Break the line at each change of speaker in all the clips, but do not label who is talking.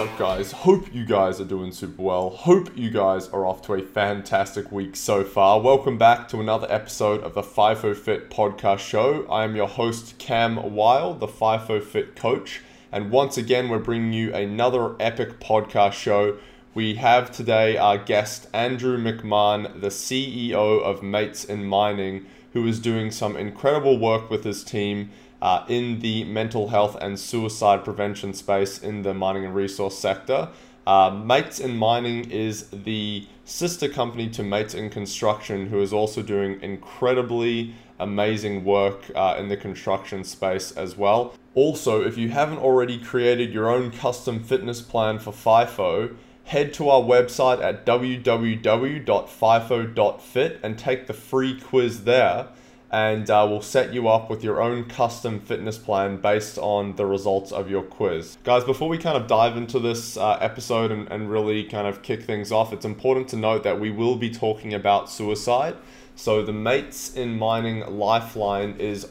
up, guys? Hope you guys are doing super well. Hope you guys are off to a fantastic week so far. Welcome back to another episode of the FIFO Fit podcast show. I am your host, Cam Weil, the FIFO Fit coach. And once again, we're bringing you another epic podcast show. We have today our guest, Andrew McMahon, the CEO of Mates in Mining, who is doing some incredible work with his team in the mental health and suicide prevention space in the mining and resource sector. Mates in Mining is the sister company to Mates in Construction, who is also doing incredibly amazing work in the construction space as well. Also, if you haven't already created your own custom fitness plan for FIFO, head to our website at www.fifo.fit and take the free quiz there. And we'll set you up with your own custom fitness plan based on the results of your quiz. Guys, before we kind of dive into this episode and really kind of kick things off, it's important to note that we will be talking about suicide. So the Mates in Mining Lifeline is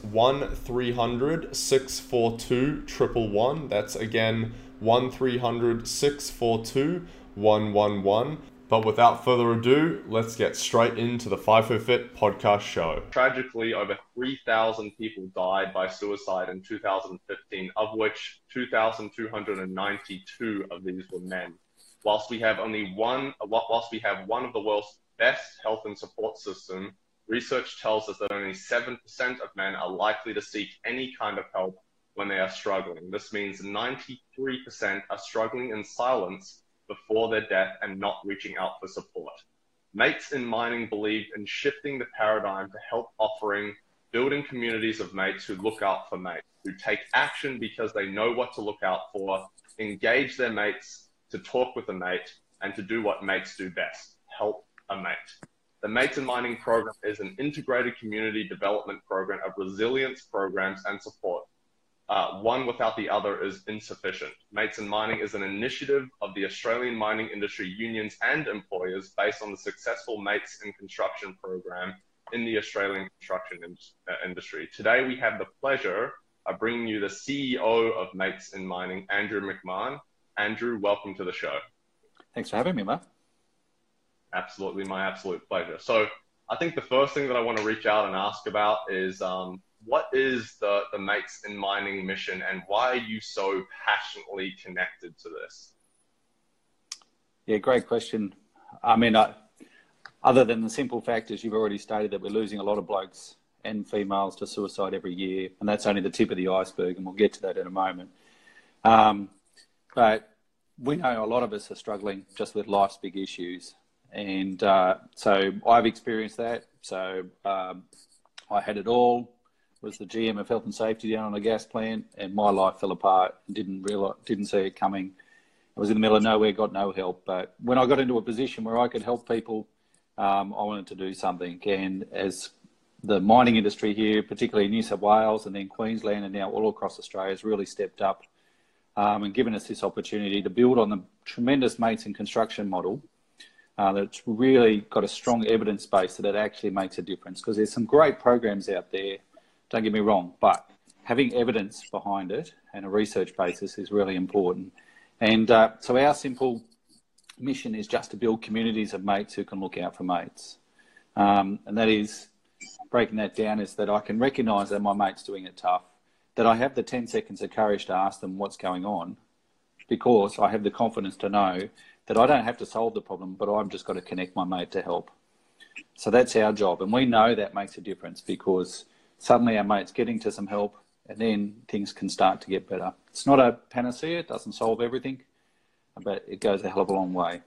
1-300-642-111. That's again 1-300-642-111. But without further ado, let's get straight into the FIFO Fit podcast show. Tragically, over 3,000 people died by suicide in 2015, of which 2,292 of these were men. Whilst we have one of the world's best health and support system, research tells us that only 7% of men are likely to seek any kind of help when they are struggling. This means 93% are struggling in silence before their death and not reaching out for support. Mates in Mining believe in shifting the paradigm to help building communities of mates who look out for mates, who take action because they know what to look out for, engage their mates, to talk with a mate, and to do what mates do best, help a mate. The Mates in Mining program is an integrated community development program of resilience programs and support. One without the other is insufficient. Mates in Mining is an initiative of the Australian mining industry unions and employers based on the successful Mates in Construction program in the Australian construction industry. Today, we have the pleasure of bringing you the CEO of Mates in Mining, Andrew McMahon. Andrew, welcome to the show.
Thanks for having me, Matt.
Absolutely, my absolute pleasure. So I think the first thing that I want to reach out and ask about is what is the Mates in Mining mission, and why are you so passionately connected to this?
Yeah, great question. I mean, other than the simple fact, as you've already stated, that we're losing a lot of blokes and females to suicide every year, and that's only the tip of the iceberg, and we'll get to that in a moment. But we know a lot of us are struggling just with life's big issues, and so I've experienced that. So I had it all. Was the GM of health and safety down on a gas plant, and my life fell apart and didn't see it coming. I was in the middle of nowhere, got no help. But when I got into a position where I could help people, I wanted to do something. And as the mining industry here, particularly in New South Wales and then Queensland and now all across Australia, has really stepped up and given us this opportunity to build on the tremendous Mates in Construction model that's really got a strong evidence base that it actually makes a difference. Because there's some great programs out there, don't get me wrong, but having evidence behind it and a research basis is really important. And so our simple mission is just to build communities of mates who can look out for mates. And that is, breaking that down, is that I can recognise that my mate's doing it tough, that I have the 10 seconds of courage to ask them what's going on, because I have the confidence to know that I don't have to solve the problem, but I've just got to connect my mate to help. So that's our job. And we know that makes a difference, because suddenly our mate's getting to some help, and then things can start to get better. It's not a panacea, it doesn't solve everything, but it goes a hell of a long way.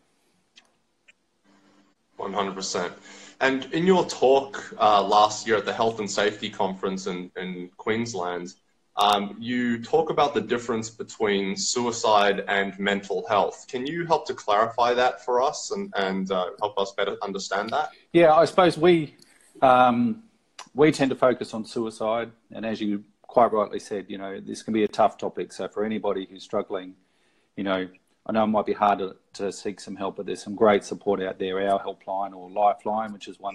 100%. And in your talk last year at the Health and Safety Conference in Queensland, you talk about the difference between suicide and mental health. Can you help to clarify that for us and help us better understand that?
Yeah, I suppose we tend to focus on suicide, and as you quite rightly said, you know, this can be a tough topic. So for anybody who's struggling, you know, I know it might be hard to seek some help, but there's some great support out there. Our helpline or lifeline, which is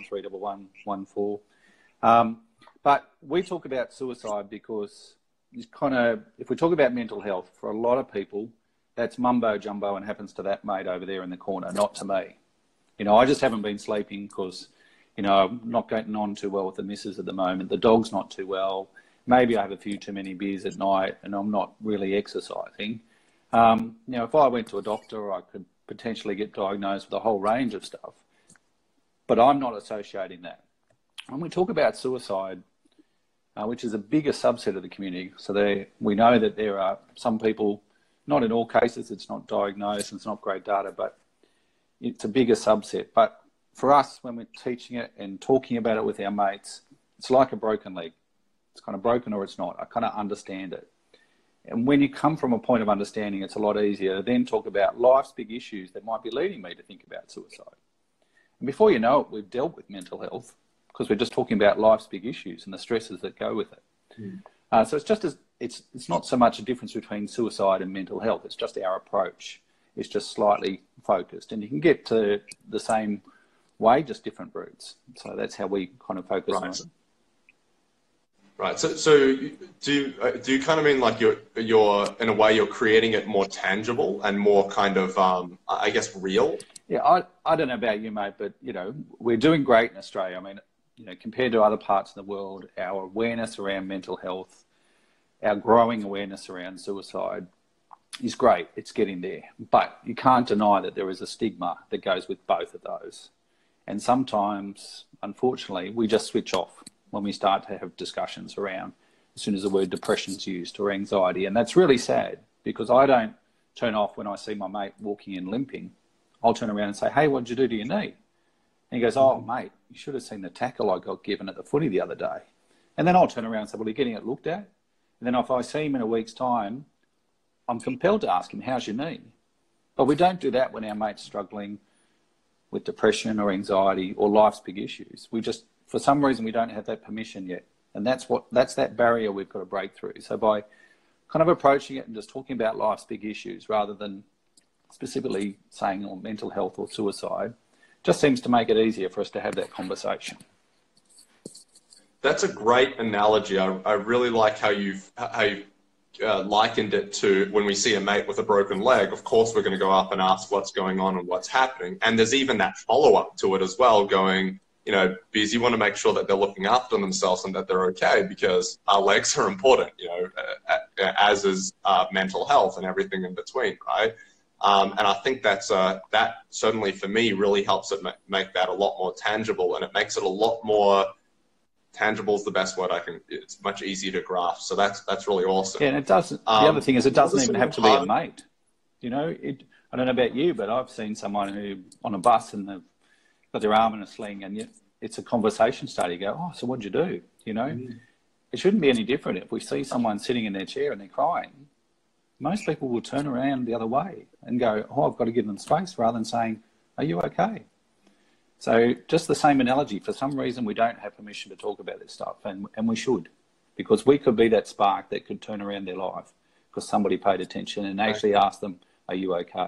131114. But we talk about suicide because it's kind of, if we talk about mental health, for a lot of people, that's mumbo jumbo and happens to that mate over there in the corner, not to me. You know, I just haven't been sleeping because, you know, I'm not getting on too well with the missus at the moment. The dog's not too well. Maybe I have a few too many beers at night and I'm not really exercising. You know, if I went to a doctor, I could potentially get diagnosed with a whole range of stuff. But I'm not associating that. When we talk about suicide, which is a bigger subset of the community, so we know that there are some people, not in all cases, it's not diagnosed, it's not great data, but it's a bigger subset. But for us, when we're teaching it and talking about it with our mates, it's like a broken leg. It's kind of broken or it's not. I kind of understand it. And when you come from a point of understanding, it's a lot easier to then talk about life's big issues that might be leading me to think about suicide. And before you know it, we've dealt with mental health because we're just talking about life's big issues and the stresses that go with it. So it's just it's not so much a difference between suicide and mental health. It's just our approach. It's just slightly focused. And you can get to the same way, just different routes. So that's how we kind of focus on it.
Right. So do you kind of mean like you're in a way you're creating it more tangible and more kind of I guess real?
Yeah, I don't know about you, mate, but you know we're doing great in Australia. I mean, you know, compared to other parts of the world, our awareness around mental health, our growing awareness around suicide is great. It's getting there, but you can't deny that there is a stigma that goes with both of those. And sometimes, unfortunately, we just switch off when we start to have discussions around as soon as the word depression is used or anxiety. And that's really sad because I don't turn off when I see my mate walking in limping. I'll turn around and say, hey, what'd you do to your knee? And he goes, oh, mate, you should have seen the tackle I got given at the footy the other day. And then I'll turn around and say, well, are you getting it looked at? And then if I see him in a week's time, I'm compelled to ask him, how's your knee? But we don't do that when our mate's struggling with depression or anxiety or life's big issues. We just, for some reason, we don't have that permission yet. And that's that barrier we've got to break through. So by kind of approaching it and just talking about life's big issues rather than specifically saying mental health or suicide, just seems to make it easier for us to have that conversation.
That's a great analogy. I really like how you've likened it to when we see a mate with a broken leg. Of course, we're going to go up and ask what's going on and what's happening. And there's even that follow-up to it as well, going, you know, because you want to make sure that they're looking after themselves and that they're okay, because our legs are important, you know, as is mental health and everything in between, right? And I think that certainly for me really helps it make that a lot more tangible, and it makes it a lot more tangible is the best word it's much easier to grasp. So that's really awesome.
Yeah, and it doesn't, the other thing is it doesn't even have to be a mate. You know, I don't know about you, but I've seen someone who on a bus and they've got their arm in a sling and it's a conversation starter. You go, oh, so what'd you do? You know, it shouldn't be any different. If we see someone sitting in their chair and they're crying, most people will turn around the other way and go, oh, I've got to give them space, rather than saying, are you okay? So just the same analogy, for some reason we don't have permission to talk about this stuff, and we should, because we could be that spark that could turn around their life because somebody paid attention and actually asked them, are you okay?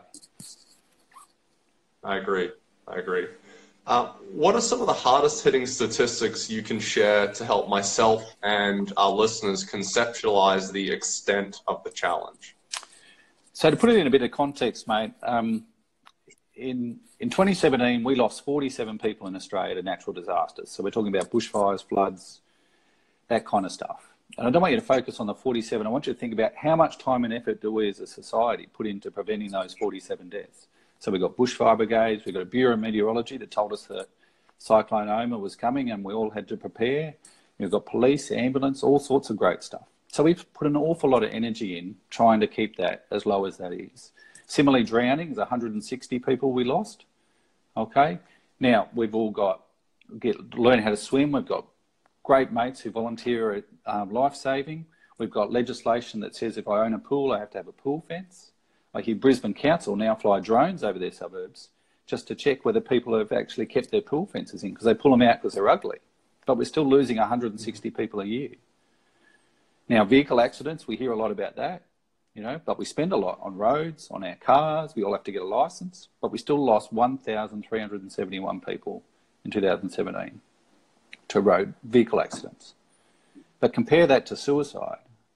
I agree. What are some of the hardest hitting statistics you can share to help myself and our listeners conceptualize the extent of the challenge?
So to put it in a bit of context, mate, in 2017, we lost 47 people in Australia to natural disasters. So we're talking about bushfires, floods, that kind of stuff. And I don't want you to focus on the 47. I want you to think about how much time and effort do we as a society put into preventing those 47 deaths. So we've got bushfire brigades, we've got a Bureau of Meteorology that told us that Cyclone Oma was coming and we all had to prepare. We've got police, ambulance, all sorts of great stuff. So we've put an awful lot of energy in trying to keep that as low as that is. Similarly, drowning is 160 people we lost. Okay. Now we've all learn how to swim. We've got great mates who volunteer at life-saving. We've got legislation that says if I own a pool, I have to have a pool fence. I hear Brisbane Council now fly drones over their suburbs just to check whether people have actually kept their pool fences in, because they pull them out because they're ugly. But we're still losing 160 people a year. Now, vehicle accidents, we hear a lot about that, you know, but we spend a lot on roads, on our cars. We all have to get a licence, but we still lost 1,371 people in 2017 to road vehicle accidents. But compare that to suicide.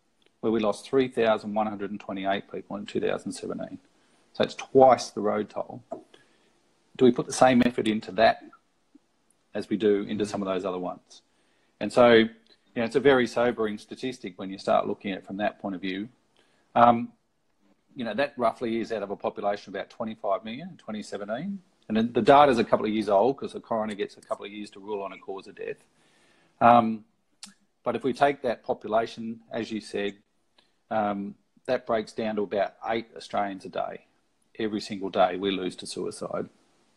where we lost 3,128 people in 2017. So it's twice the road toll. Do we put the same effort into that as we do into some of those other ones? And so, you know, it's a very sobering statistic when you start looking at it from that point of view. You know, that roughly is out of a population of about 25 million in 2017. And then the data is a couple of years old because the coroner gets a couple of years to rule on a cause of death. But if we take that population, as you said, that breaks down to about 8 Australians a day. Every single day we lose to suicide.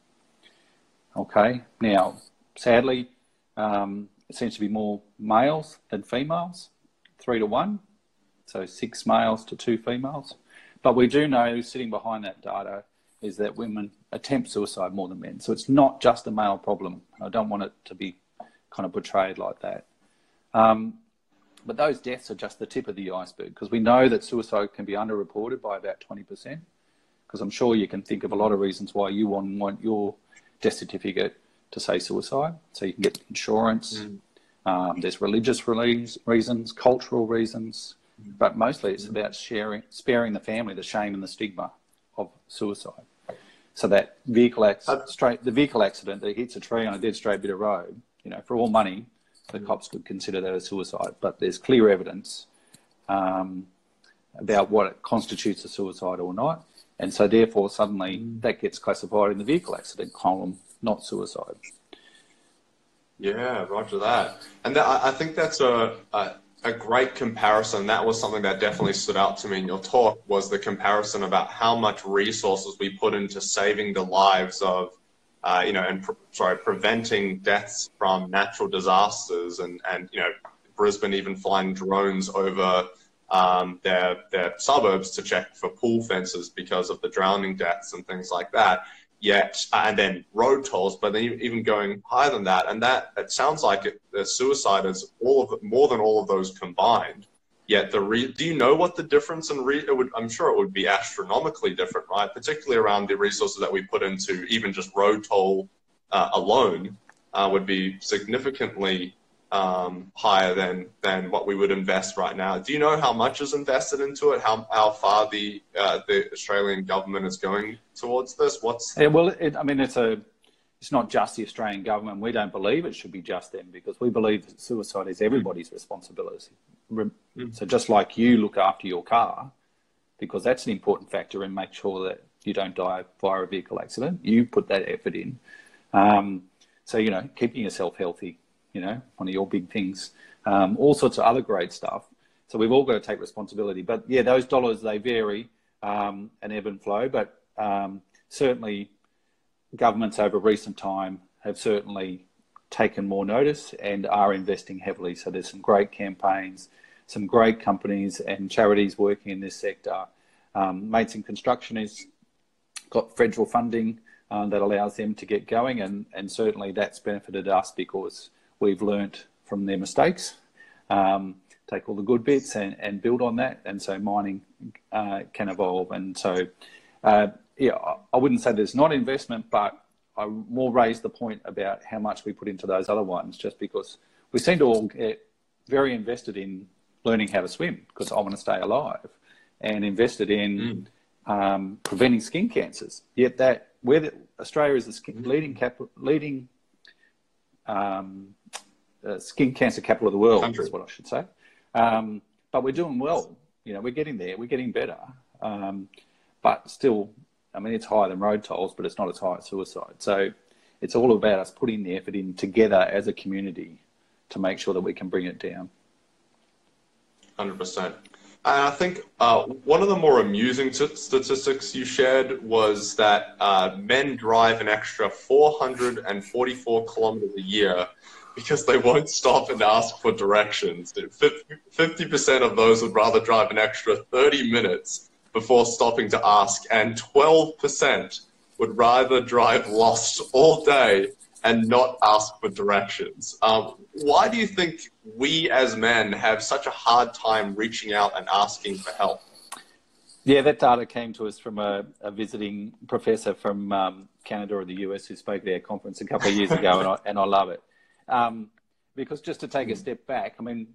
Okay, now, sadly, it seems to be more males than females, 3 to 1. So 6 males to 2 females. But we do know, sitting behind that data, is that women attempt suicide more than men. So it's not just a male problem. I don't want it to be kind of portrayed like that. But those deaths are just the tip of the iceberg, because we know that suicide can be underreported by about 20%, because I'm sure you can think of a lot of reasons why you want your death certificate to say suicide. So you can get insurance. There's religious reasons, cultural reasons, but mostly it's about sparing the family the shame and the stigma of suicide. So that the vehicle accident that hits a tree on a dead straight bit of road, you know, for all money, the cops could consider that a suicide, but there's clear evidence about what it constitutes a suicide or not. And so therefore suddenly that gets classified in the vehicle accident column, not suicide.
Yeah, roger that. And I think that's a great comparison. That was something that definitely stood out to me in your talk, was the comparison about how much resources we put into saving the lives of, you know, and preventing deaths from natural disasters, and you know, Brisbane even flying drones over their suburbs to check for pool fences because of the drowning deaths and things like that. Yet, and then road tolls, but then even going higher than that, and that it sounds like the suicide is more than all of those combined. Yet do you know what the difference in I'm sure it would be astronomically different, right? Particularly around the resources that we put into even just road toll alone would be significantly higher than what we would invest right now. Do you know how much is invested into it? How far the Australian government is going towards this?
I mean, it's not just the Australian government. We don't believe it should be just them, because we believe that suicide is everybody's responsibility. So just like you look after your car, because that's an important factor in make sure that you don't die via a vehicle accident, you put that effort in. So, you know, keeping yourself healthy, you know, one of your big things, all sorts of other great stuff. So we've all got to take responsibility. But yeah, those dollars, they vary and ebb and flow. But certainly governments over recent time have certainly taken more notice and are investing heavily. So there's some great campaigns, some great companies and charities working in this sector. Mates in Construction has got federal funding that allows them to get going, and certainly that's benefited us because we've learnt from their mistakes, take all the good bits and build on that. And so mining can evolve. And so, yeah, I wouldn't say there's not investment, but I more raise the point about how much we put into those other ones, just because we seem to all get very invested in learning how to swim because I want to stay alive, and invested in preventing skin cancers. Yet Australia is the leading skin cancer capital of the world, country. Is what I should say. But we're doing well. You know, we're getting there. We're getting better. But still, I mean, it's higher than road tolls, but it's not as high as suicide. So it's all about us putting the effort in together as a community to make sure that we can bring it down.
100%. And I think one of the more amusing statistics you shared was that men drive an extra 444 kilometers a year because they won't stop and ask for directions. 50% of those would rather drive an extra 30 minutes before stopping to ask, and 12% would rather drive lost all day and not ask for directions. Why do you think we as men have such a hard time reaching out and asking for help?
Yeah, that data came to us from a visiting professor from Canada or the US who spoke at our conference a couple of years ago, and I love it. Because just to take a step back, I mean,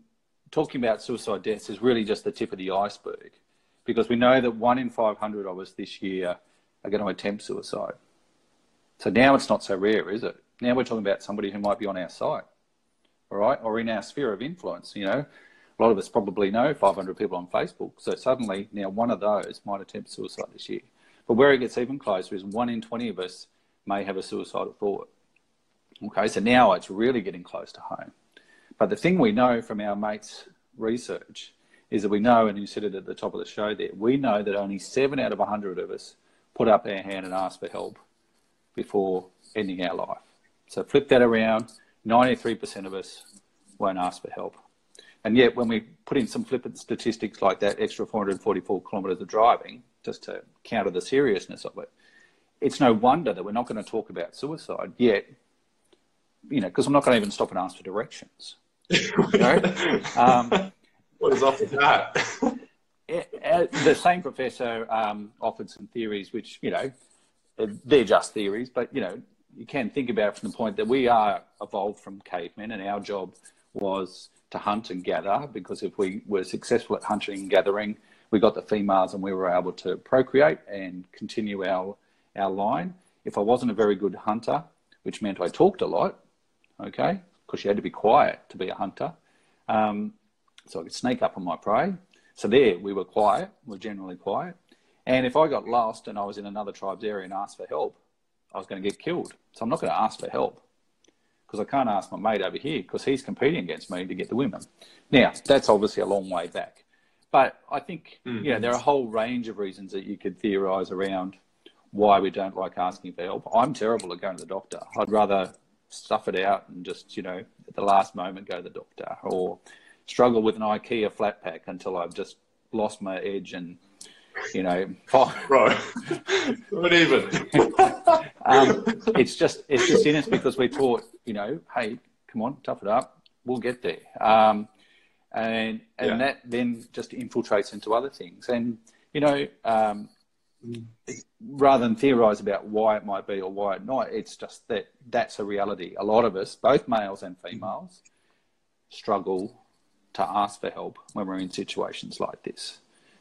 talking about suicide deaths is really just the tip of the iceberg, because we know that 1 in 500 of us this year are going to attempt suicide. So now it's not so rare, is it? Now we're talking about somebody who might be on our site, all right, or in our sphere of influence. You know, a lot of us probably know 500 people on Facebook. So suddenly now one of those might attempt suicide this year. But where it gets even closer is 1 in 20 of us may have a suicidal thought. Okay, so now it's really getting close to home. But the thing we know from our mates' research is that we know, and you said it at the top of the show there, we know that only 7 out of 100 of us put up our hand and ask for help before ending our life. So flip that around, 93% of us won't ask for help. And yet when we put in some flippant statistics like that extra 444 kilometres of driving, just to counter the seriousness of it, it's no wonder that we're not going to talk about suicide yet, you know, because I'm not going to even stop and ask for directions. You know?
What is up with that?
The same professor offered some theories which, you know, they're just theories, but, you know, you can think about it from the point that we are evolved from cavemen, and our job was to hunt and gather, because if we were successful at hunting and gathering, we got the females and we were able to procreate and continue our line. If I wasn't a very good hunter, which meant I talked a lot, okay, because you had to be quiet to be a hunter, so I could sneak up on my prey. So there, we were quiet, we're generally quiet. And if I got lost and I was in another tribe's area and asked for help, I was going to get killed. So I'm not going to ask for help, because I can't ask my mate over here because he's competing against me to get the women. Now, that's obviously a long way back. But I think, you know, there are a whole range of reasons that you could theorise around why we don't like asking for help. I'm terrible at going to the doctor. I'd rather stuff it out and just, you know, at the last moment go to the doctor, or struggle with an IKEA flat pack until I've just lost my edge and, you know...
Right. Not even.
It's just in us because we're taught, you know, hey, come on, tough it up, we'll get there. And that then just infiltrates into other things. And, you know, rather than theorise about why it might be or why it not, it's just that's a reality. A lot of us, both males and females, struggle to ask for help when we're in situations like this,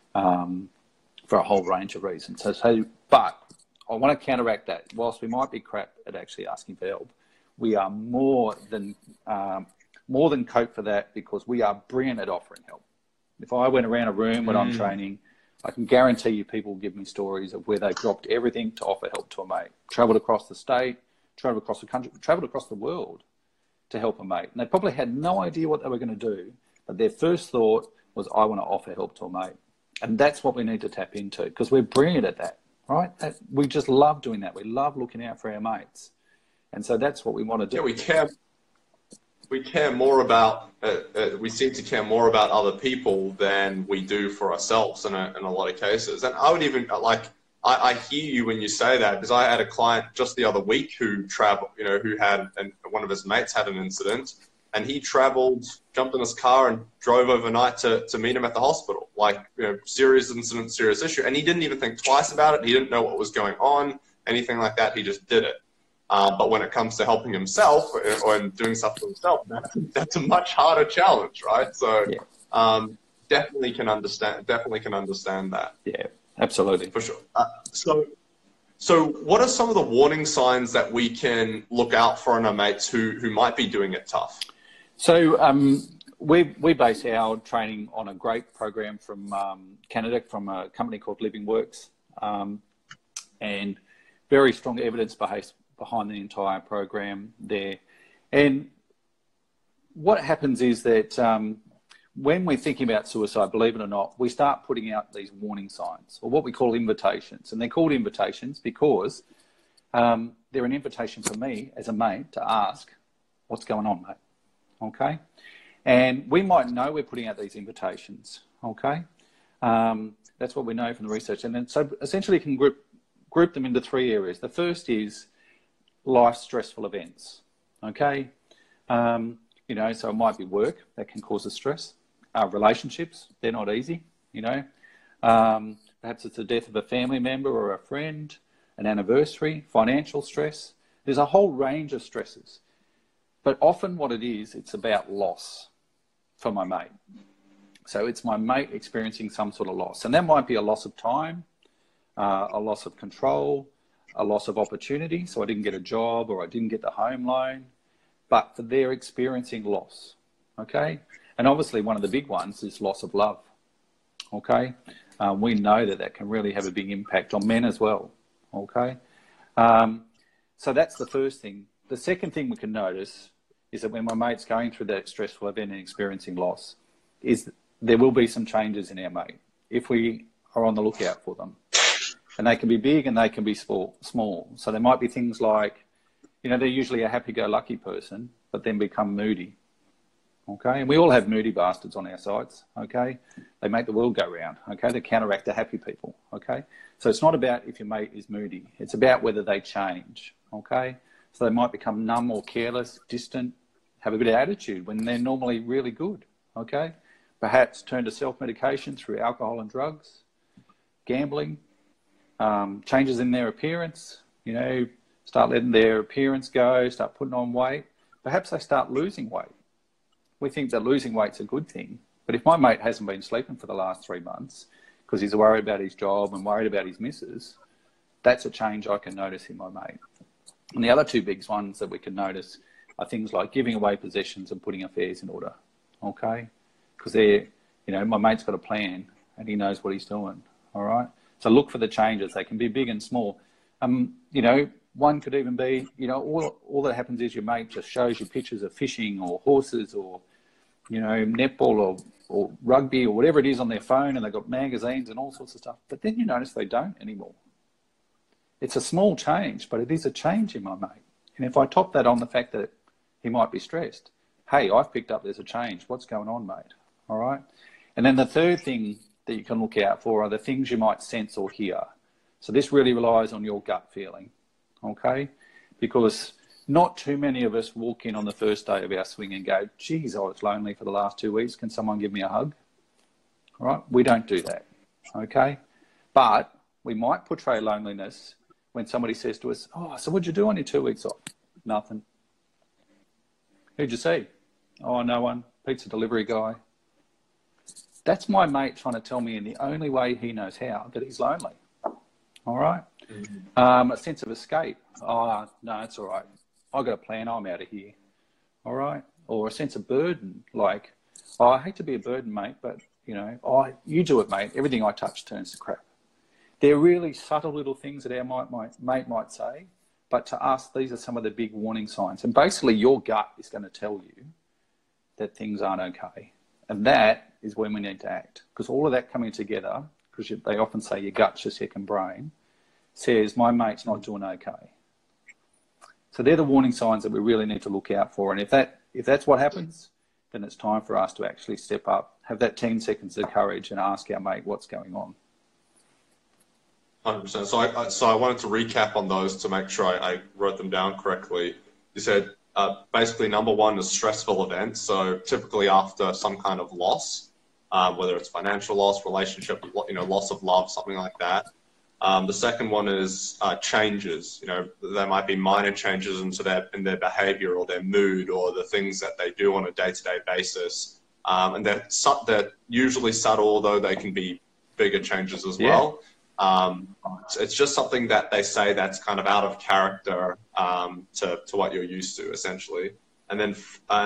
for a whole range of reasons. But I want to counteract that. Whilst we might be crap at actually asking for help, we are more than cope for that, because we are brilliant at offering help. If I went around a room when I'm training, I can guarantee you people will give me stories of where they've dropped everything to offer help to a mate. Travelled across the state, travelled across the country, travelled across the world to help a mate. And they probably had no idea what they were going to do, but their first thought was, I want to offer help to a mate. And that's what we need to tap into, because we're brilliant at that, right? We just love doing that. We love looking out for our mates. And so that's what we want to do.
Yeah, we care more about, we seem to care more about other people than we do for ourselves in a lot of cases. And I would even, like, I hear you when you say that, because I had a client just the other week who traveled, you know, who had, and one of his mates had an incident, and he traveled, jumped in his car and drove overnight to meet him at the hospital. Like, you know, serious incident, serious issue. And he didn't even think twice about it. He didn't know what was going on, anything like that. He just did it. But when it comes to helping himself or doing stuff for himself, that's a much harder challenge, right? So definitely can understand that.
Yeah, absolutely.
For sure. So what are some of the warning signs that we can look out for in our mates who might be doing it tough?
So we base our training on a great program from Canada, from a company called Living Works, and very strong evidence behind the entire program there. And what happens is that when we're thinking about suicide, believe it or not, we start putting out these warning signs, or what we call invitations. And they're called invitations because they're an invitation for me as a mate to ask, what's going on, mate? Okay? And we might know we're putting out these invitations, okay? That's what we know from the research. And then, so essentially you can group them into 3 areas. The first is life stressful events, okay? You know, so it might be work that can cause us stress. Relationships, they're not easy, you know. Perhaps it's the death of a family member or a friend, an anniversary, financial stress. There's a whole range of stresses. But often what it is, it's about loss. for my mate. So it's my mate experiencing some sort of loss. And that might be a loss of time, a loss of control, a loss of opportunity. So I didn't get a job or I didn't get the home loan, but they're experiencing loss, okay? And obviously one of the big ones is loss of love, okay? We know that that can really have a big impact on men as well, okay? So that's the first thing. The second thing we can notice is that when my mate's going through that stressful event and experiencing loss, is there will be some changes in our mate if we are on the lookout for them. And they can be big and they can be small. So there might be things like, you know, they're usually a happy-go-lucky person, but then become moody. Okay, and we all have moody bastards on our sides, okay? They make the world go round, okay? They counteract the happy people, okay? So it's not about if your mate is moody. It's about whether they change, okay? So they might become numb or careless, distant, have a bit of attitude when they're normally really good, okay? Perhaps turn to self-medication through alcohol and drugs, gambling, changes in their appearance, you know, start letting their appearance go, start putting on weight. Perhaps they start losing weight. We think that losing weight's a good thing, but if my mate hasn't been sleeping for the last 3 months because he's worried about his job and worried about his missus, that's a change I can notice in my mate. And the other two big ones that we can notice are things like giving away possessions and putting affairs in order, okay? Because they're, you know, my mate's got a plan and he knows what he's doing, all right? So look for the changes. They can be big and small. You know, one could even be, you know, all that happens is your mate just shows you pictures of fishing or horses or, you know, netball or rugby or whatever it is on their phone, and they've got magazines and all sorts of stuff. But then you notice they don't anymore. It's a small change, but it is a change in my mate. And if I top that on the fact that he might be stressed, hey, I've picked up there's a change. What's going on, mate? All right. And then the third thing that you can look out for are the things you might sense or hear. So this really relies on your gut feeling, okay? Because not too many of us walk in on the first day of our swing and go, geez, I was lonely for the last 2 weeks. Can someone give me a hug? All right? We don't do that, okay? But we might portray loneliness when somebody says to us, oh, so what'd you do on your 2 weeks off? Nothing. Who'd you see? Oh, no one. Pizza delivery guy. That's my mate trying to tell me in the only way he knows how that he's lonely. All right? A sense of escape. Oh, no, it's all right. I've got a plan. I'm out of here. All right? Or a sense of burden, like, oh, I hate to be a burden, mate, but, you know, oh, you do it, mate. Everything I touch turns to crap. They're really subtle little things that our mate might say, but to us, these are some of the big warning signs. And basically, your gut is going to tell you that things aren't okay. And that is when we need to act. Because all of that coming together, because they often say your gut's your second brain, says my mate's not doing okay. So they're the warning signs that we really need to look out for. And if that's what happens, then it's time for us to actually step up, have that 10 seconds of courage and ask our mate what's going on.
100%. So I wanted to recap on those to make sure I wrote them down correctly. You said basically number one is stressful events. So typically after some kind of loss, whether it's financial loss, relationship, you know, loss of love, something like that. The second one is changes. You know, there might be minor changes in their behavior or their mood or the things that they do on a day-to-day basis. And they're usually subtle, although they can be bigger changes as well. It's just something that they say that's kind of out of character to what you're used to, essentially. And then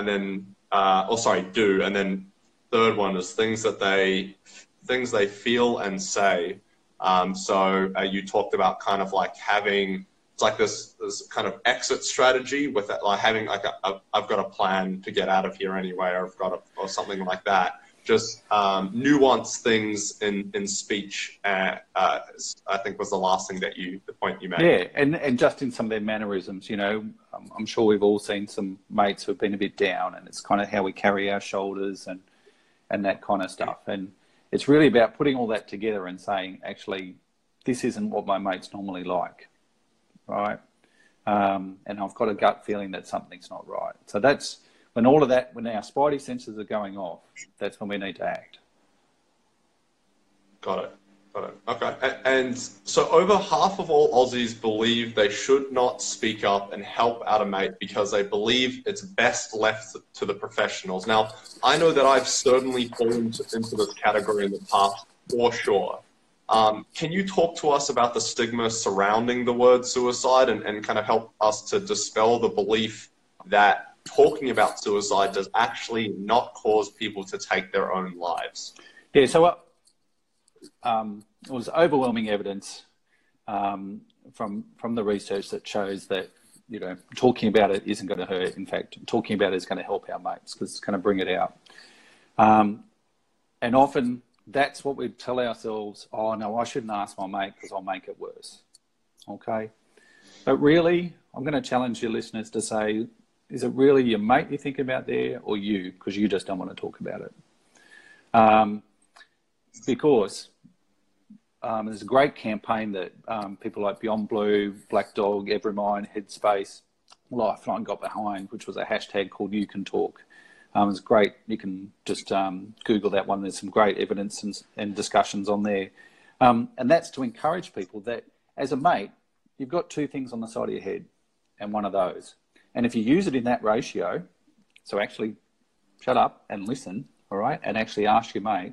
do. And then third one is things they feel and say. So you talked about kind of like having, it's like this kind of exit strategy with it, like having like I've got a plan to get out of here anyway, or something like that. Just nuance things in speech, I think was the last thing the point you made.
Yeah, and just in some of their mannerisms, you know, I'm sure we've all seen some mates who've been a bit down, and it's kind of how we carry our shoulders and that kind of stuff. And it's really about putting all that together and saying, actually, this isn't what my mate's normally like, right? And I've got a gut feeling that something's not right. So that's when all of that, when our spidey senses are going off, that's when we need to act.
Got it. Got it. Okay. And so over half of all Aussies believe they should not speak up and help out a mate because they believe it's best left to the professionals. Now, I know that I've certainly fallen into this category in the past, for sure. Can you talk to us about the stigma surrounding the word suicide and kind of help us to dispel the belief that talking about suicide does actually not cause people to take their own lives?
Yeah, so it was overwhelming evidence from the research that shows that, you know, talking about it isn't going to hurt. In fact, talking about it is going to help our mates because it's going to bring it out. And often that's what we tell ourselves, oh, no, I shouldn't ask my mate because I'll make it worse. Okay? But really, I'm going to challenge your listeners to say, is it really your mate you're thinking about there or you because you just don't want to talk about it? Because there's a great campaign that people like Beyond Blue, Black Dog, Evermind, Headspace, Lifeline got behind, which was a hashtag called You Can Talk. It's great. You can just Google that one. There's some great evidence and discussions on there. And that's to encourage people that as a mate, you've got two things on the side of your head and one of those. And if you use it in that ratio, so actually shut up and listen, all right, and actually ask your mate,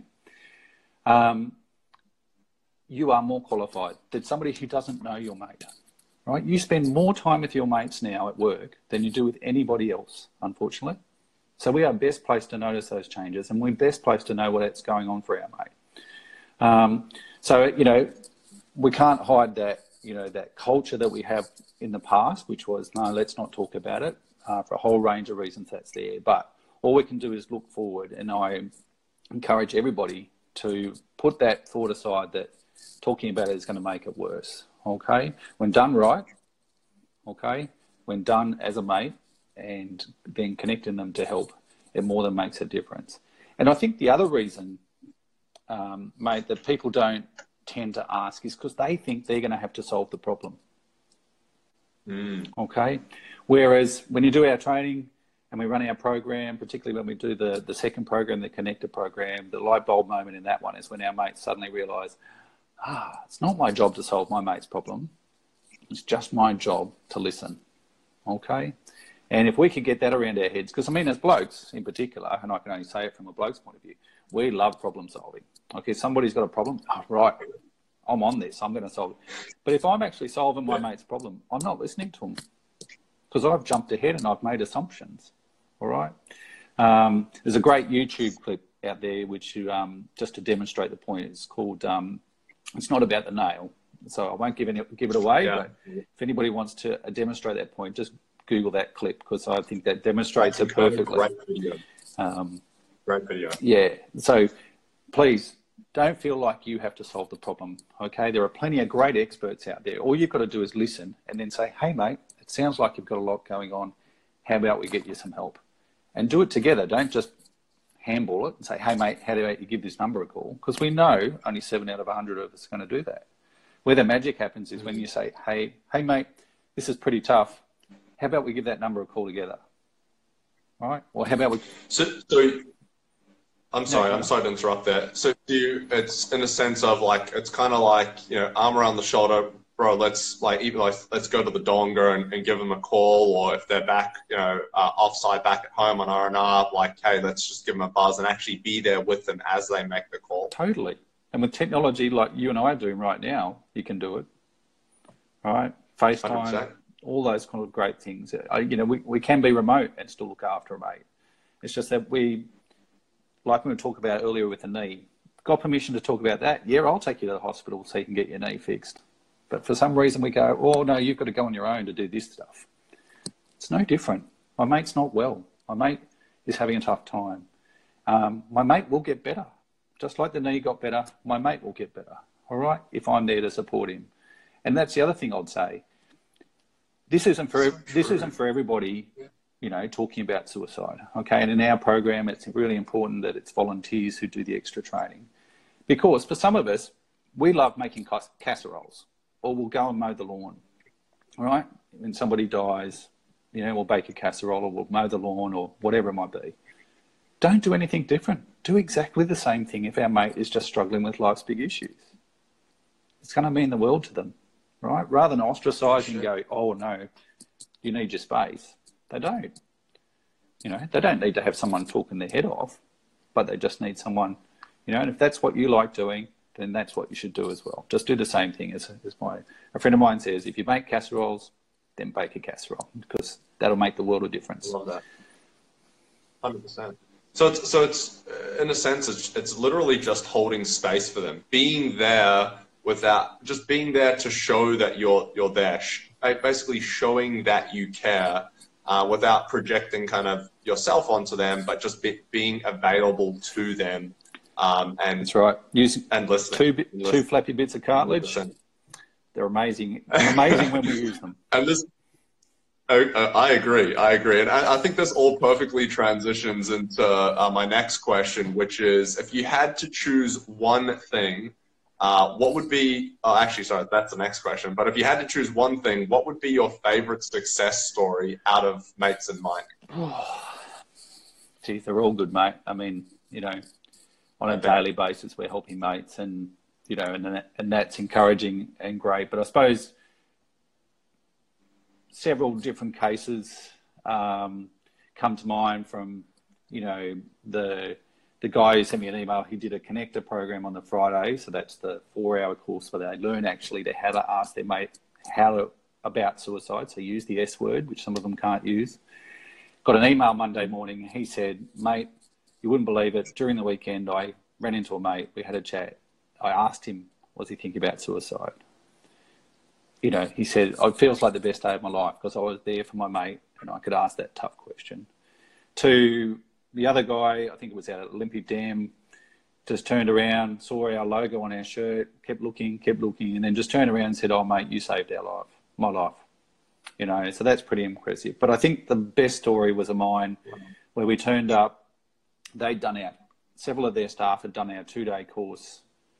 you are more qualified than somebody who doesn't know your mate, right? You spend more time with your mates now at work than you do with anybody else, unfortunately. So we are best placed to notice those changes and we're best placed to know what's going on for our mate. So, you know, we can't hide that, you know, that culture that we have in the past, which was, no, let's not talk about it for a whole range of reasons that's there. But all we can do is look forward, and I encourage everybody to put that thought aside that talking about it is going to make it worse, okay? When done right, okay, when done as a mate and then connecting them to help, it more than makes a difference. And I think the other reason, mate, that people don't tend to ask is because they think they're going to have to solve the problem, okay? Whereas when you do our training and we run our program, particularly when we do the second program, the Connector program, the light bulb moment in that one is when our mates suddenly realise, it's not my job to solve my mate's problem. It's just my job to listen, okay? And if we could get that around our heads, because I mean, as blokes in particular, and I can only say it from a bloke's point of view, we love problem solving. Okay, somebody's got a problem, right, I'm on this, I'm going to solve it. But if I'm actually solving my mate's problem, I'm not listening to them because I've jumped ahead and I've made assumptions, all right? There's a great YouTube clip out there which just to demonstrate the point, it's called... it's not about the nail, so I won't give it away. Yeah. But if anybody wants to demonstrate that point, just Google that clip because I think that demonstrates it perfectly.
Great video. Great video.
Yeah. So please don't feel like you have to solve the problem. Okay, there are plenty of great experts out there. All you've got to do is listen and then say, "Hey, mate, it sounds like you've got a lot going on. How about we get you some help?" And do it together. Don't just handball it and say, "Hey, mate, how do you give this number a call?" Because we know only 7 out of 100 of us are going to do that. Where the magic happens is when you say, hey, mate, this is pretty tough. How about we give that number a call together? All right? Or how about we...
So I'm sorry to interrupt there. So it's in a sense of like, it's kind of like, you know, arm around the shoulder, bro, let's go to the donga and give them a call, or if they're back, you know, offside back at home on R&R, like, hey, let's just give them a buzz and actually be there with them as they make the call.
Totally. And with technology like you and I are doing right now, you can do it. All right? FaceTime, 100%. All those kind of great things. You know, we can be remote and still look after a mate. It's just that we, like we were talking about earlier with the knee, got permission to talk about that. Yeah, I'll take you to the hospital so you can get your knee fixed. But for some reason we go, oh, no, you've got to go on your own to do this stuff. It's no different. My mate's not well. My mate is having a tough time. My mate will get better. Just like the knee got better, my mate will get better, all right, if I'm there to support him. And that's the other thing I'd say. This isn't for everybody, you know, talking about suicide, okay? And in our program, it's really important that it's volunteers who do the extra training. Because for some of us, we love making casseroles, or we'll go and mow the lawn, all right? When somebody dies, you know, we'll bake a casserole or we'll mow the lawn or whatever it might be. Don't do anything different. Do exactly the same thing if our mate is just struggling with life's big issues. it's going to mean the world to them, right? Rather than ostracize and go, oh no, you need your space. They don't. You know, they don't need to have someone talking their head off, but they just need someone, you know, and if that's what you like doing, then that's what you should do as well. Just do the same thing as a friend of mine says, if you make casseroles, then bake a casserole, because that'll make the world a difference.
I love that. 100%. So it's in a sense, it's literally just holding space for them, being there just being there to show that you're there, basically showing that you care, without projecting kind of yourself onto them, but just being available to them. And
that's right.
And listening.
Two flappy bits of cartilage. 100%. They're amazing. Amazing when we use them.
And this, I agree. And I think this all perfectly transitions into my next question, which is, if you had to choose one thing, what would be, actually, sorry, that's the next question. But if you had to choose one thing, what would be your favorite success story out of Mates in Mining?
Geez, they're all good, mate. I mean, you know, on a daily basis, we're helping mates, and, you know, and that's encouraging and great. But I suppose several different cases come to mind from, you know, the guy who sent me an email. He did a connector program on the Friday, so that's the 4-hour course where they learn actually how to ask their mate about suicide. So use the S word, which some of them can't use. Got an email Monday morning. He said, mate, you wouldn't believe it. During the weekend, I ran into a mate. We had a chat. I asked him, was he thinking about suicide? You know, he said, it feels like the best day of my life because I was there for my mate and I could ask that tough question. To the other guy, I think it was out at Olympic Dam, just turned around, saw our logo on our shirt, kept looking, and then just turned around and said, oh, mate, you saved my life. You know, so that's pretty impressive. But I think the best story was a mine where we turned up. Several of their staff had done our 2-day course,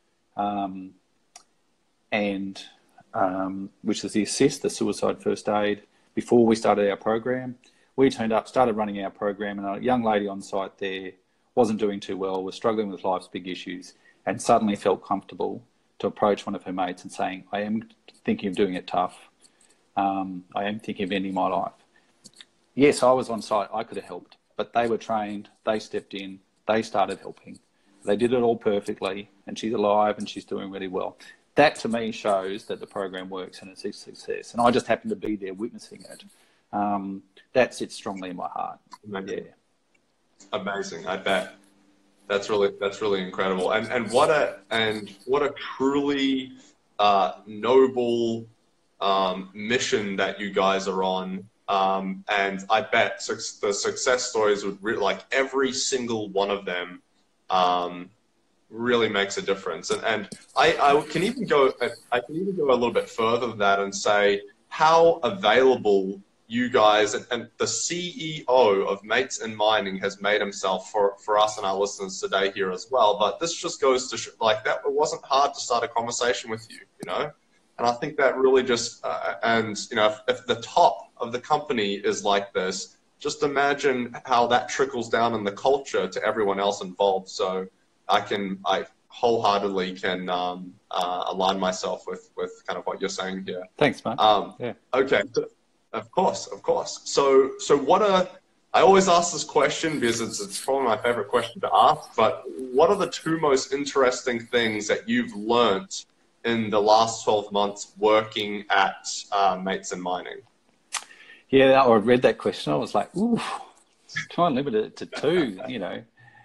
which is the assist, the suicide first aid, before we started our program. We turned up, started running our program, and a young lady on site there wasn't doing too well, was struggling with life's big issues, and suddenly felt comfortable to approach one of her mates and saying, I am thinking of doing it tough. I am thinking of ending my life. Yes, I was on site. I could have helped, but they were trained. They stepped in. They started helping. They did it all perfectly, and she's alive and she's doing really well. That, to me, shows that the program works and it's a success. And I just happened to be there witnessing it. That sits strongly in my heart. Yeah.
Amazing. I bet. That's really incredible. And what a truly noble mission that you guys are on. And I bet the success stories would like every single one of them really makes a difference. And I can even go a little bit further than that and say how available you guys and the CEO of Mates in Mining has made himself for us and our listeners today here as well. But this just goes to like that it wasn't hard to start a conversation with you, you know. And I think that really just and you know if the top of the company is like this, just imagine how that trickles down in the culture to everyone else involved. So I wholeheartedly can align myself with kind of what you're saying here.
Thanks, mate.
Yeah. Okay. Of course. So I always ask this question because it's probably my favorite question to ask, but what are the 2 most interesting things that you've learnt in the last 12 months working at Mates in Mining?
Yeah, I read that question. I was like, ooh, try and limit it to 2, you know.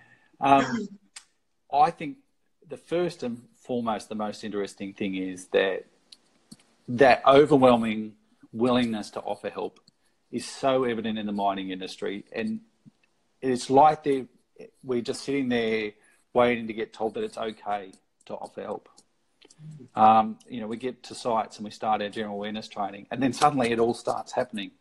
I think the first and foremost, the most interesting thing is that overwhelming willingness to offer help is so evident in the mining industry. And it's like we're just sitting there waiting to get told that it's okay to offer help. You know, we get to sites and we start our general awareness training, and then suddenly it all starts happening.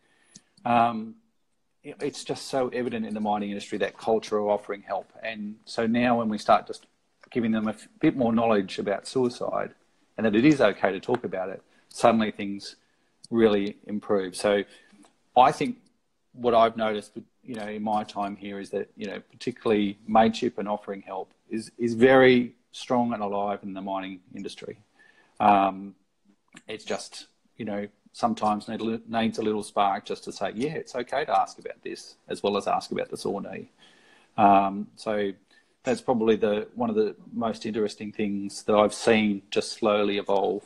It's just so evident in the mining industry, that culture of offering help. And so now when we start just giving them a bit more knowledge about suicide and that it is okay to talk about it, suddenly things really improve. So I think what I've noticed, you know, in my time here is that, you know, particularly mateship and offering help is very strong and alive in the mining industry. It's just, sometimes needs a little spark just to say, yeah, it's okay to ask about this as well as ask about the sore knee. So that's probably one of the most interesting things that I've seen just slowly evolve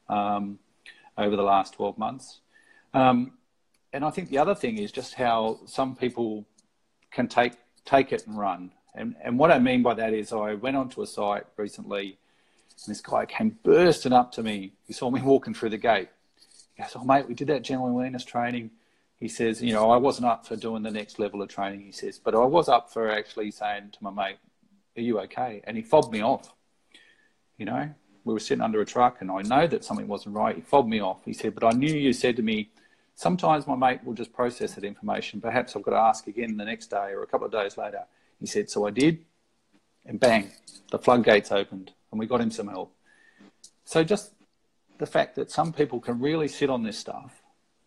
over the last 12 months. And I think the other thing is just how some people can take it and run. And what I mean by that is I went onto a site recently and this guy came bursting up to me. He saw me walking through the gate. He goes, "Oh, mate, we did that general awareness training." He says, I wasn't up for doing the next level of training, he says, but I was up for actually saying to my mate, "Are you okay?" And he fobbed me off. We were sitting under a truck and I know that something wasn't right. He fobbed me off. He said, "But I knew you said to me, sometimes my mate will just process that information. Perhaps I've got to ask again the next day or a couple of days later." He said, "So I did." And bang, the floodgates opened and we got him some help. So just the fact that some people can really sit on this stuff,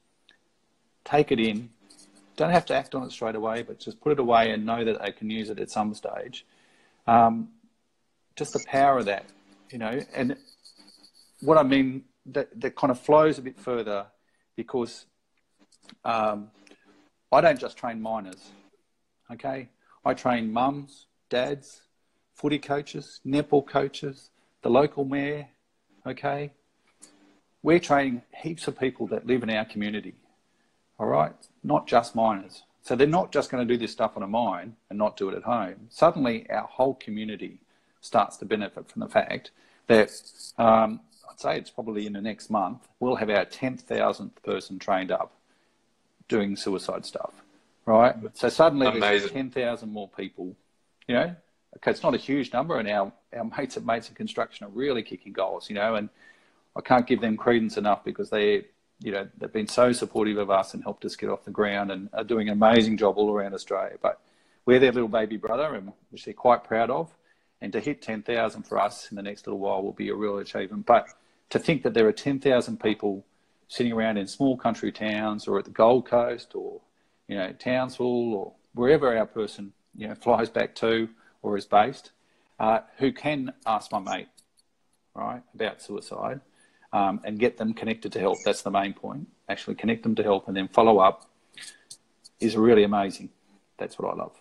take it in, don't have to act on it straight away, but just put it away and know that they can use it at some stage. Just the power of that, and what I mean, that kind of flows a bit further because I don't just train miners, okay? I train mums, dads, footy coaches, netball coaches, the local mayor, okay? We're training heaps of people that live in our community, all right? Not just miners. So they're not just going to do this stuff on a mine and not do it at home. Suddenly our whole community starts to benefit from the fact that I'd say it's probably in the next month, we'll have our 10,000th person trained up doing suicide stuff, right? So suddenly there's 10,000 more people, Okay, it's not a huge number, and our mates at Mates in Construction are really kicking goals, and I can't give them credence enough because they've been so supportive of us and helped us get off the ground and are doing an amazing job all around Australia. But we're their little baby brother, and which they're quite proud of. And to hit 10,000 for us in the next little while will be a real achievement. But to think that there are 10,000 people sitting around in small country towns or at the Gold Coast or, Townsville or wherever our person, flies back to or is based, who can ask my mate, right, about suicide and get them connected to help. That's the main point. Actually connect them to help and then follow up is really amazing. That's what I love.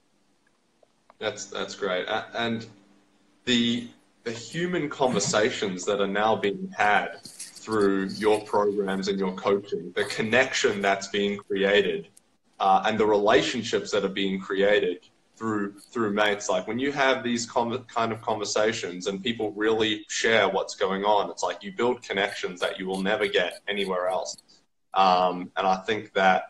That's great. And the human conversations that are now being had through your programs and your coaching, the connection that's being created, and the relationships that are being created through mates. Like when you have these kind of conversations and people really share what's going on, it's like you build connections that you will never get anywhere else. And I think that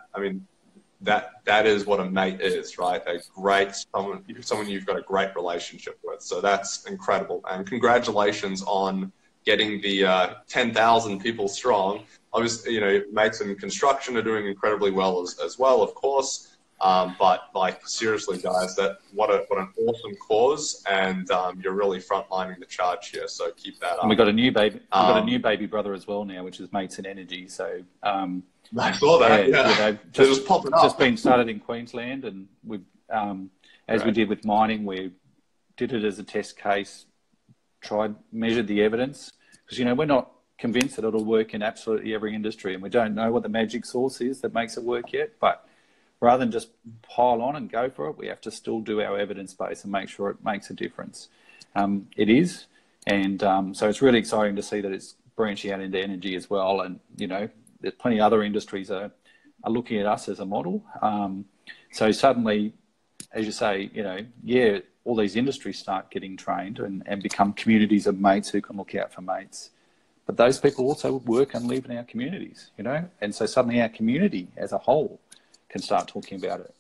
is what a mate is, right? A great someone you've got a great relationship with. So that's incredible. And congratulations on getting the 10,000 people strong. Obviously, Mates in Construction are doing incredibly well as well, of course. But seriously, guys, what an awesome cause, and you're really frontlining the charge here. So keep that up.
And we got a new baby. We've got a new baby brother as well now, which is Mates in Energy. So
I saw that. Yeah. Just popping up.
Just been started in Queensland, and we, we did with mining, we did it as a test case, measured the evidence, because we're not convinced that it'll work in absolutely every industry, and we don't know what the magic sauce is that makes it work yet. But rather than just pile on and go for it, we have to still do our evidence base and make sure it makes a difference. It is, and so it's really exciting to see that it's branching out into energy as well. And there's plenty of other industries are looking at us as a model. So suddenly, as you say, all these industries start getting trained and become communities of mates who can look out for mates. But those people also work and live in our communities, and so suddenly our community as a whole can start talking about it.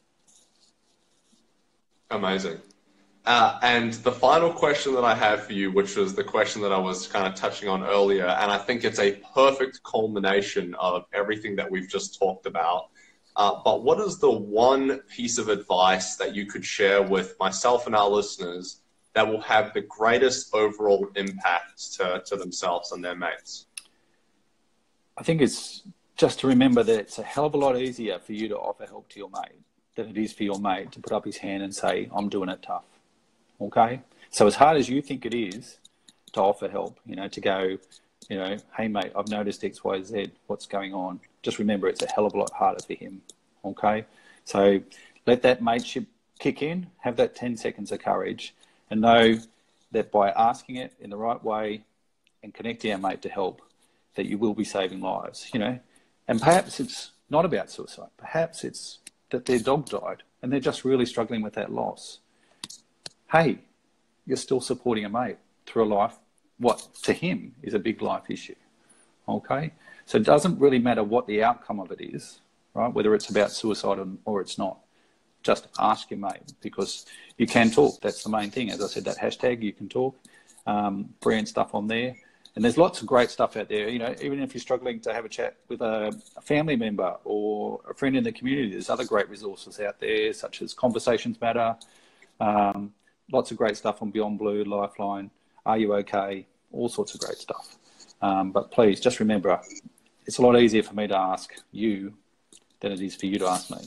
Amazing. And the final question that I have for you, which was the question that I was kind of touching on earlier, and I think it's a perfect culmination of everything that we've just talked about. But what is the one piece of advice that you could share with myself and our listeners that will have the greatest overall impact to themselves and their mates?
I think it's just to remember that it's a hell of a lot easier for you to offer help to your mate than it is for your mate to put up his hand and say, "I'm doing it tough." Okay? So as hard as you think it is to offer help, to go, You know, hey mate, I've noticed X, Y, Z. What's going on? Just remember, it's a hell of a lot harder for him. Okay, so let that mateship kick in. Have that 10 seconds of courage, and know that by asking it in the right way and connecting our mate to help, that you will be saving lives. You know, and perhaps it's not about suicide. Perhaps it's that their dog died and they're just really struggling with that loss. Hey, you're still supporting a mate through a life, what to him is a big life issue. Okay? So it doesn't really matter what the outcome of it is, right? Whether it's about suicide or it's not. Just ask your mate, because you can talk. That's the main thing. As I said, that hashtag, you can talk. Brilliant stuff on there. And there's lots of great stuff out there. You know, even if you're struggling to have a chat with a family member or a friend in the community, there's other great resources out there, such as Conversations Matter. Lots of great stuff on Beyond Blue, Lifeline, Are You OK? All sorts of great stuff. But please, just remember, it's a lot easier for me to ask you than it is for you to ask me.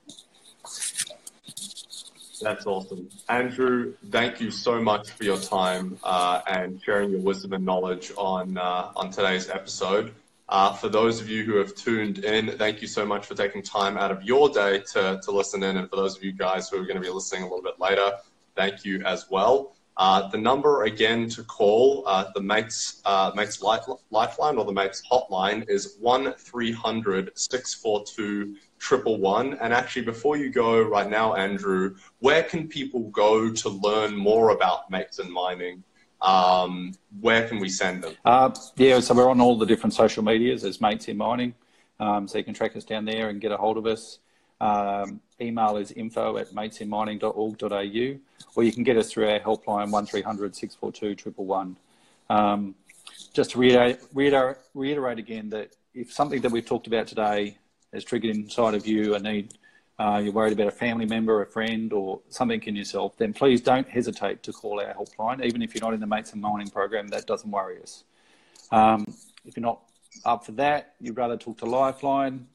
That's awesome. Andrew, thank you so much for your time and sharing your wisdom and knowledge on today's episode. For those of you who have tuned in, thank you so much for taking time out of your day to listen in. And for those of you guys who are going to be listening a little bit later, thank you as well. The number again to call the Mates Lifeline or the Mates Hotline is 1300-642-111. And actually, before you go right now, Andrew, where can people go to learn more about Mates in Mining? Where can we send them?
Yeah, so we're on all the different social medias as Mates in Mining. So you can track us down there and get a hold of us. Email is info@matesinmining.org.au, or you can get us through our helpline 1300-642-111. Just to reiterate again that if something that we've talked about today has triggered inside of you a need, you're worried about a family member, a friend, or something in yourself, then please don't hesitate to call our helpline. Even if you're not in the Mates in Mining program, that doesn't worry us. If you're not up for that, you'd rather talk to Lifeline,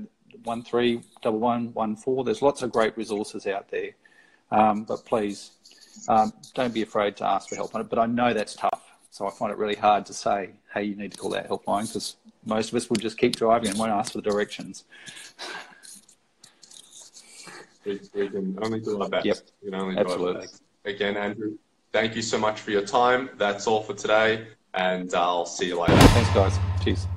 131114. There's lots of great resources out there. But please, don't be afraid to ask for help on it. But I know that's tough. So I find it really hard to say, hey, you need to call that helpline, because most of us will just keep driving and won't ask for the directions.
We can only do our best.
Yep.
We can only do
Absolutely.
our best. Again, Andrew, thank you so much for your time. That's all for today, and I'll see you later.
Thanks, guys. Cheers.